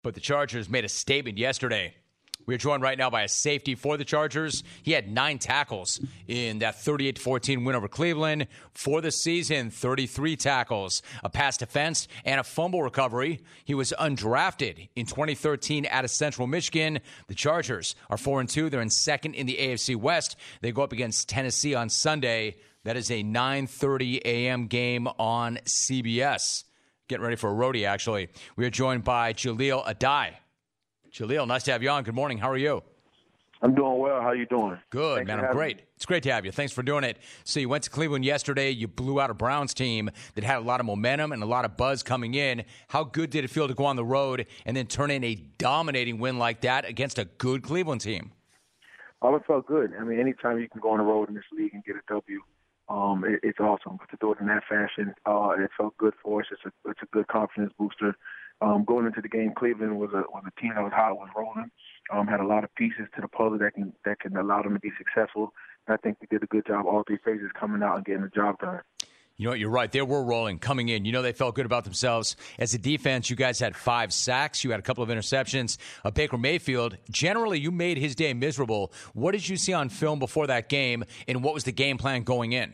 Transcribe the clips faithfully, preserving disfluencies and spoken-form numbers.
But the Chargers made a statement yesterday. We're joined right now by a safety for the Chargers. He had nine tackles in that thirty-eight to fourteen win over Cleveland. For the season, thirty-three tackles, a pass defense, and a fumble recovery. He was undrafted in twenty thirteen out of Central Michigan. The Chargers are four and two. They're in second in the A F C West. They go up against Tennessee on Sunday. That is a nine thirty a.m. game on C B S. Getting ready for a roadie, actually. We are joined by Jaleel Addae. Jaleel, nice to have you on. Good morning. How are you? I'm doing well. How are you doing? Good, Thanks man. I'm great. Me. It's great to have you. Thanks for doing it. So you went to Cleveland yesterday. You blew out a Browns team that had a lot of momentum and a lot of buzz coming in. How good did it feel to go on the road and then turn in a dominating win like that against a good Cleveland team? Oh, it felt good. I mean, anytime you can go on the road in this league and get a W, um, it, it's awesome. But to do it in that fashion, uh, it felt good for us. It's a, it's a good confidence booster. Um, going into the game, Cleveland was a was a team that was hot, was rolling, um, had a lot of pieces to the puzzle that can that can allow them to be successful. And I think we did a good job, all three phases, coming out and getting the job done. You know what? You're right. They were rolling coming in. You know, they felt good about themselves. As a defense, you guys had five sacks. You had a couple of interceptions. Uh, Baker Mayfield, generally, you made his day miserable. What did you see on film before that game, and what was the game plan going in?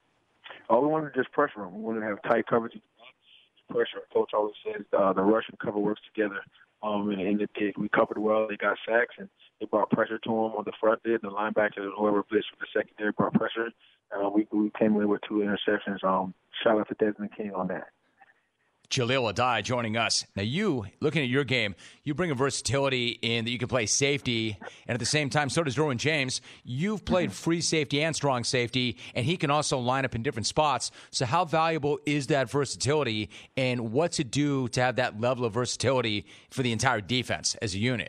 Oh, we wanted to just pressure him. We wanted to have tight coverage. Pressure. Coach always says uh, the rush and cover works together. Um, and, and it did. We covered well. They got sacks, and they brought pressure to them on the front end. The linebacker, whoever blitzed for the secondary, brought pressure. Uh, we, we came in with two interceptions. Um, shout out to Desmond King on that. Jaleel Addae joining us. Now, you, looking at your game, you bring a versatility in that you can play safety, and at the same time, so does Derwin James. You've played free safety and strong safety, and he can also line up in different spots. So how valuable is that versatility, and what's it do to have that level of versatility for the entire defense as a unit?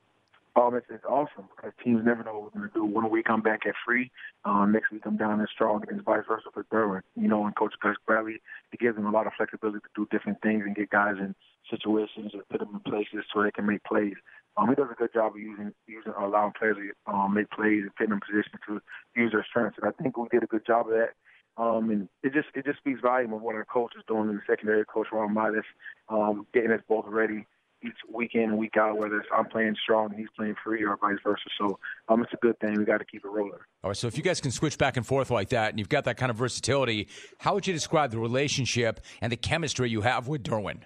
Um, it's, it's awesome because teams never know what we're going to do. One week I'm back at free. Um, next week I'm down and strong, and it's vice versa for Derwin. You know, and Coach Gus Bradley, he gives them a lot of flexibility to do different things and get guys in situations and put them in places so they can make plays. Um, he does a good job of using, using allowing players to um, make plays and putting them in position to use their strengths. And I think we did a good job of that. Um, and it just it just speaks volume of what our coach is doing in the secondary. Coach Ron Midas, um, getting us both ready each week in and week out, whether it's I'm playing strong and he's playing free or vice versa. So um, it's a good thing. We got to keep it rolling. All right, so if you guys can switch back and forth like that and you've got that kind of versatility, how would you describe the relationship and the chemistry you have with Derwin?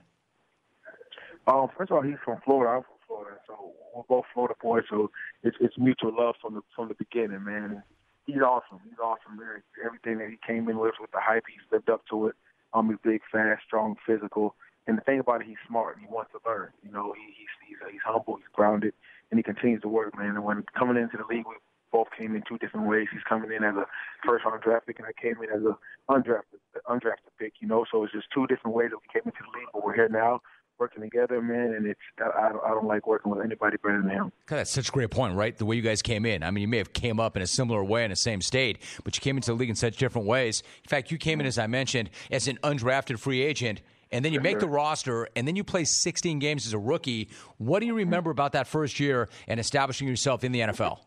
Um, first of all, he's from Florida. I'm from Florida, so we're both Florida boys. So it's it's mutual love from the from the beginning, man. He's awesome. He's awesome. Man. Everything that he came in with with the hype, he's lived up to it. Um, he's big, fast, strong, physical. And the thing about it, he's smart. He wants to learn. You know, he, he's he's, uh, he's humble, he's grounded, and he continues to work, man. And when coming into the league, we both came in two different ways. He's coming in as a first-round draft pick, and I came in as a undrafted undrafted pick. You know, so it's just two different ways that we came into the league. But we're here now, working together, man. And it's I, I, don't, I don't like working with anybody better than him. God, that's such a great point, right? The way you guys came in. I mean, you may have came up in a similar way in the same state, but you came into the league in such different ways. In fact, you came in, as I mentioned, as an undrafted free agent. And then you make the roster, and then you play sixteen games as a rookie. What do you remember about that first year and establishing yourself in the N F L?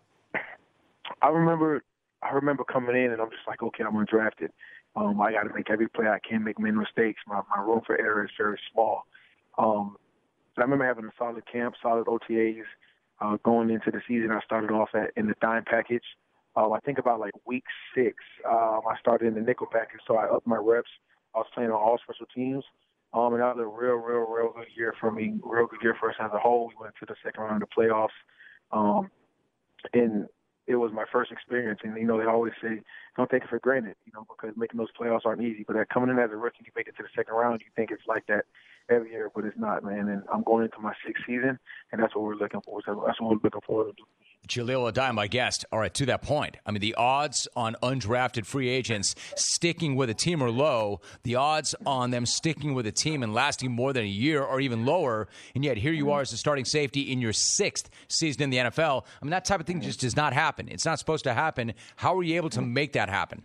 I remember I remember coming in, and I'm just like, okay, I'm undrafted. Um, I got to make every play I can, make many mistakes. My, my room for error is very small. Um, I remember having a solid camp, solid O T As. Uh, going into the season, I started off at, in the dime package. Uh, I think about like week six, um, I started in the nickel package, so I upped my reps. I was playing on all special teams. Um, and that was a real, real, real good year for me, real good year for us as a whole. We went to the second round of the playoffs, um, and it was my first experience. And, you know, they always say, don't take it for granted, you know, because making those playoffs aren't easy. But that coming in as a rookie, you make it to the second round, you think it's like that every year, but it's not, man. And I'm going into my sixth season, and that's what we're looking for. So that's what we're looking forward to. Jaleel Addae, my guest. All right, to that point, I mean, the odds on undrafted free agents sticking with a team are low. The odds on them sticking with a team and lasting more than a year are even lower. And yet here you are as a starting safety in your sixth season in the N F L. I mean, that type of thing just does not happen. It's not supposed to happen. How were you able to make that happen?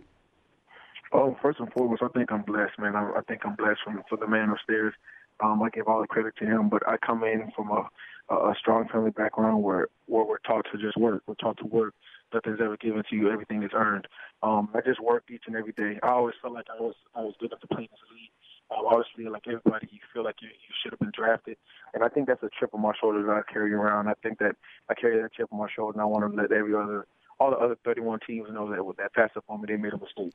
Oh, first and foremost, I think I'm blessed, man. I, I think I'm blessed from for the man upstairs. Um, I give all the credit to him, but I come in from a a strong family background where, where we're taught to just work. We're taught to work. Nothing's ever given to you. Everything is earned. Um, I just worked each and every day. I always felt like I was I was good enough to play in this league. Um, obviously, like everybody, you feel like you, you should have been drafted. And I think that's a chip on my shoulder that I carry around. I think that I carry that chip on my shoulder, and I want to let every other, all the other thirty-one teams know that with that pass up on me, they made a mistake.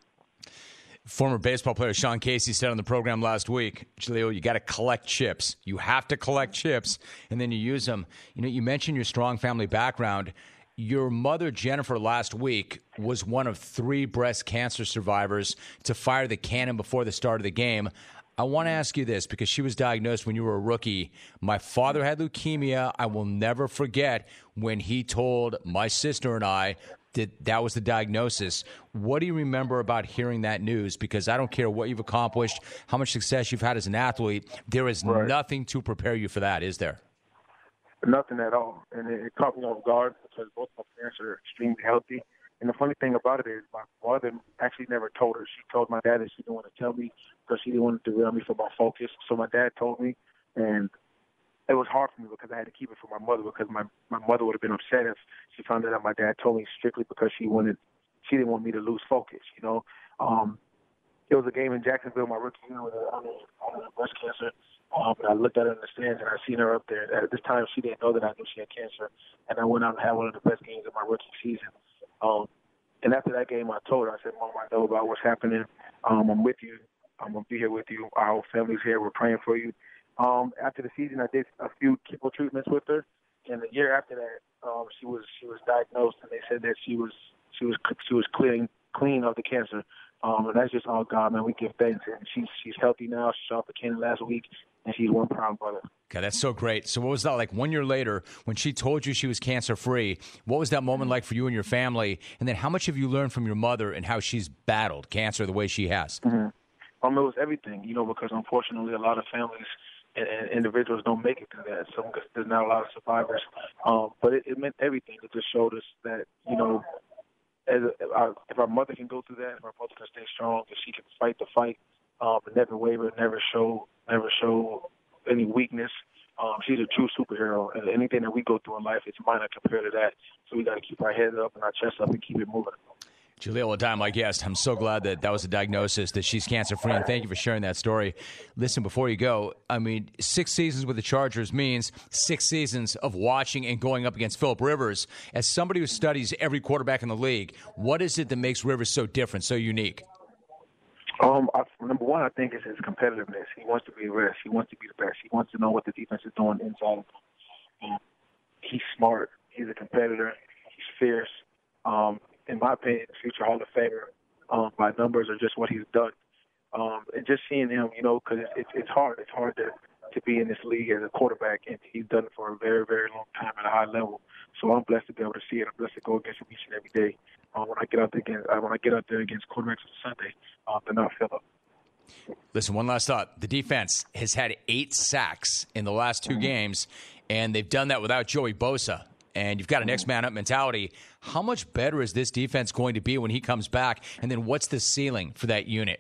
Former baseball player Sean Casey said on the program last week, Jaleel, you got to collect chips. You have to collect chips, and then you use them. You know, you mentioned your strong family background. Your mother, Jennifer, last week was one of three breast cancer survivors to fire the cannon before the start of the game. I want to ask you this because she was diagnosed when you were a rookie. My father had leukemia. I will never forget when he told my sister and I that that was the diagnosis. What do you remember about hearing that news? Because I don't care what you've accomplished, how much success you've had as an athlete, there is right. nothing to prepare you for that, is there? Nothing at all. And it, it caught me off guard because both my parents are extremely healthy. And the funny thing about it is my mother actually never told her. She told my dad that she didn't want to tell me because she didn't want to derail me from my focus. So my dad told me, and it was hard for me because I had to keep it from my mother because my, my mother would have been upset if she found out that my dad told me strictly because she wanted, she didn't want me to lose focus, you know. Um, it was a game in Jacksonville, my rookie year, with breast cancer. Um, and I looked at her in the stands, and I seen her up there. At this time, she didn't know that I knew she had cancer, and I went out and had one of the best games of my rookie season. Um, and after that game, I told her, I said, Mom, I know about what's happening. Um, I'm with you. I'm going to be here with you. Our whole family's here. We're praying for you. Um, after the season, I did a few chemo treatments with her, and the year after that, um, she was she was diagnosed, and they said that she was she was she was clean clean of the cancer. Um, and that's just all God, man. We give thanks. And she's she's healthy now. She shot the cannon last week, and she's one proud mother. Okay, that's so great. So what was that like one year later when she told you she was cancer-free? What was that moment like for you and your family? And then how much have you learned from your mother and how she's battled cancer the way she has? Mm-hmm. Um, it was everything, you know, because unfortunately a lot of families and, and individuals don't make it through that. So there's not a lot of survivors. Um, but it, it meant everything. It just showed us that, you know, as a, if, our, if our mother can go through that, if our mother can stay strong, if she can fight the fight, um, and never waver, never show, never show any weakness. Um, she's a true superhero, and anything that we go through in life, it's minor compared to that. So we got to keep our heads up and our chest up and keep it moving. Jaleel Adai, my guest. I'm so glad that that was a diagnosis, that she's cancer-free, and thank you for sharing that story. Listen, before you go, I mean, six seasons with the Chargers means six seasons of watching and going up against Phillip Rivers. As somebody who studies every quarterback in the league, what is it that makes Rivers so different, so unique? Um, I, number one, I think is his competitiveness. He wants to be the best. He wants to be the best. He wants to know what the defense is doing inside of him. Um, he's smart. He's a competitor. He's fierce. Um, in my opinion, future Hall of Famer um, by numbers or just what he's done. Um, and just seeing him, you know, because it's, it's hard. It's hard to, to be in this league as a quarterback, and he's done it for a very, very long time at a high level. So I'm blessed to be able to see it. I'm blessed to go against him each and every day. Um, when I get out there against, uh, when I get out there against quarterbacks on Sunday, uh, they're not Phillip. Listen, one last thought. The defense has had eight sacks in the last two mm-hmm. games, and they've done that without Joey Bosa. And you've got an next-man-up mentality. How much better is this defense going to be when he comes back? And then what's the ceiling for that unit?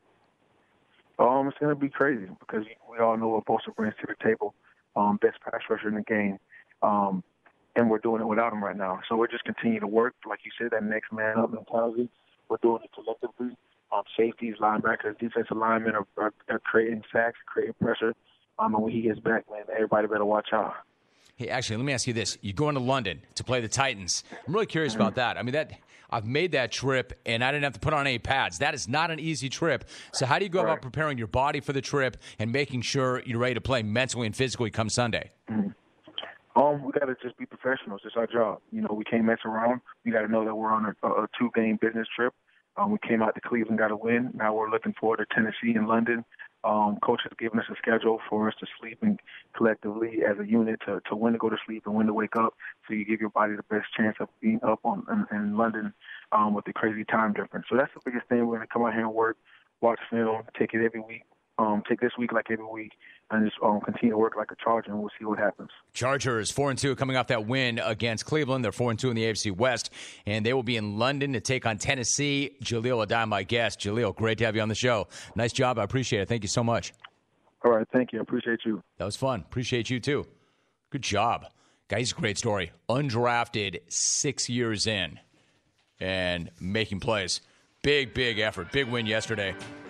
Um, it's going to be crazy because we all know what Bosa brings to the table, um, best pass rusher in the game. Um, and we're doing it without him right now. So we're just continuing to work, like you said, that next-man-up mentality. We're doing it collectively. Um, safeties, linebackers, defensive linemen are, are, are creating sacks, creating pressure. Um, and when he gets back, man, everybody better watch out. Hey, actually, let me ask you this. You're going to London to play the Titans. I'm really curious about that. I mean, that I've made that trip, and I didn't have to put on any pads. That is not an easy trip. So how do you go right. about preparing your body for the trip and making sure you're ready to play mentally and physically come Sunday? Mm-hmm. Um, we got to just be professionals. It's our job. You know, we can't mess around. We got to know that we're on a, a two-game business trip. Um, we came out to Cleveland, got a win. Now we're looking forward to Tennessee and London. Um, coach has given us a schedule for us to sleep and collectively as a unit to, to when to go to sleep and when to wake up, so you give your body the best chance of being up on in, in London um, with the crazy time difference. So that's the biggest thing. We're going to come out here and work, watch film, take it every week, um, take this week like every week, and just um, continue to work like a Charger, and we'll see what happens. Chargers four and two coming off that win against Cleveland. They're four and two in the A F C West, and they will be in London to take on Tennessee. Jaleel Adai, my guest. Jaleel, great to have you on the show. Nice job. I appreciate it. Thank you so much. All right, thank you. I appreciate you. That was fun. Appreciate you, too. Good job. Guys, great story. Undrafted, six years in, and making plays. Big, big effort. Big win yesterday.